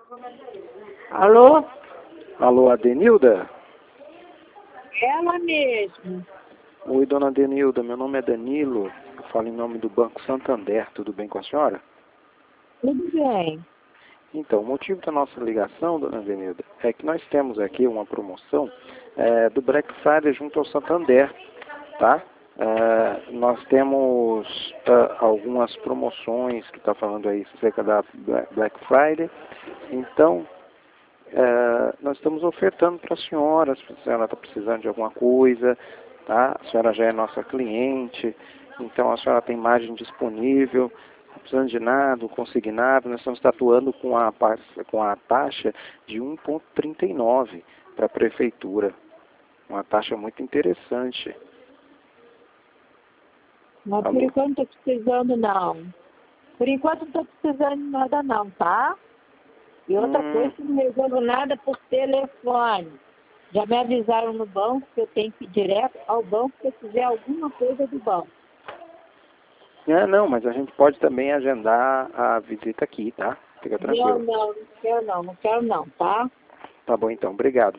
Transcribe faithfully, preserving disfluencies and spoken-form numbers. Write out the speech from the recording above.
Alô? Alô, Adenilda? Ela mesmo. Oi, dona Adenilda, meu nome é Danilo, eu falo em nome do Banco Santander, tudo bem com a senhora? Tudo bem. Então, o motivo da nossa ligação, dona Adenilda, é que nós temos aqui uma promoção é, do Black Friday junto ao Santander, tá? É, nós temos é, algumas promoções que está falando aí acerca da Black Friday, então é, nós estamos ofertando para a senhora, se a senhora está precisando de alguma coisa, tá? A senhora já é nossa cliente, então a senhora tem margem disponível, não precisando de nada, consignado, nós estamos atuando com a, com a taxa de um vírgula trinta e nove para a prefeitura, uma taxa muito interessante. Mas por Alô? enquanto não estou precisando não. Por enquanto não estou precisando de nada não, tá? E outra Hum. coisa, não resolvo nada por telefone. Já me avisaram no banco que eu tenho que ir direto ao banco se eu quiser alguma coisa do banco. É, não, mas a gente pode também agendar a visita aqui, tá? Fica Não, tranquilo. não, não quero não, não quero não, tá? Tá bom então, obrigado.